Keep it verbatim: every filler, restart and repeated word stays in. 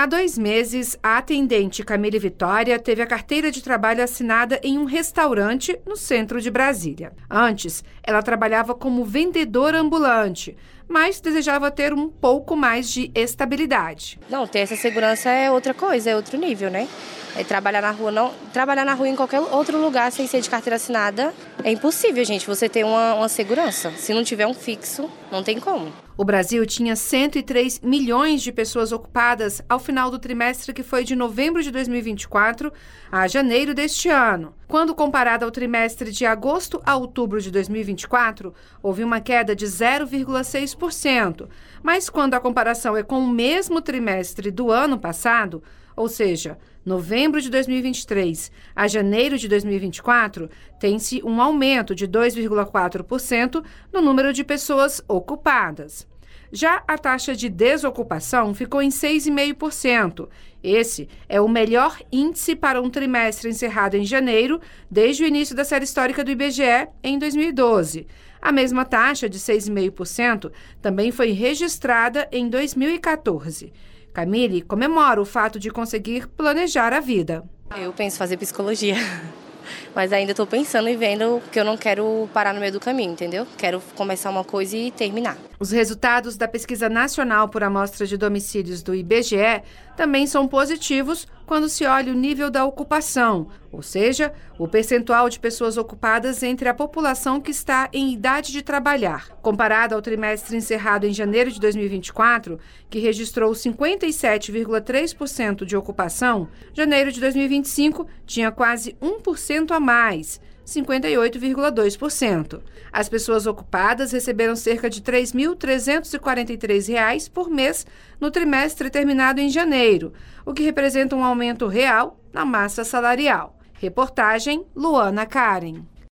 Há dois meses, a atendente Camille Vitória teve a carteira de trabalho assinada em um restaurante no centro de Brasília. Antes, ela trabalhava como vendedora ambulante, mas desejava ter um pouco mais de estabilidade. Não, ter essa segurança é outra coisa, é outro nível, né? É trabalhar na rua, não, trabalhar na rua em qualquer outro lugar sem ser de carteira assinada é impossível, gente, você ter uma, uma segurança. Se não tiver um fixo, não tem como. O Brasil tinha cento e três milhões de pessoas ocupadas ao final do trimestre que foi de novembro de dois mil e vinte e quatro a janeiro deste ano. Quando comparado ao trimestre de agosto a outubro de dois mil e vinte e quatro, houve uma queda de zero vírgula seis por cento. Mas quando a comparação é com o mesmo trimestre do ano passado, ou seja, novembro de dois mil e vinte e três a janeiro de dois mil e vinte e quatro, tem-se um aumento de dois vírgula quatro por cento no número de pessoas ocupadas. Já a taxa de desocupação ficou em seis vírgula cinco por cento. Esse é o melhor índice para um trimestre encerrado em janeiro, desde o início da série histórica do I B G E em dois mil e doze. A mesma taxa de seis vírgula cinco por cento também foi registrada em dois mil e quatorze. Camille comemora o fato de conseguir planejar a vida. Eu penso em fazer psicologia, mas ainda estou pensando e vendo que eu não quero parar no meio do caminho, entendeu? Quero começar uma coisa e terminar. Os resultados da Pesquisa Nacional por Amostra de Domicílios do I B G E também são positivos quando se olha o nível da ocupação, ou seja, o percentual de pessoas ocupadas entre a população que está em idade de trabalhar. Comparado ao trimestre encerrado em janeiro de dois mil e vinte e quatro, que registrou cinquenta e sete vírgula três por cento de ocupação, janeiro de dois mil e vinte e cinco tinha quase um por cento a mais, cinquenta e oito vírgula dois por cento. As pessoas ocupadas receberam cerca de três mil trezentos e quarenta e três reais por mês no trimestre terminado em janeiro, o que representa um aumento real na massa salarial. Reportagem Luana Karen.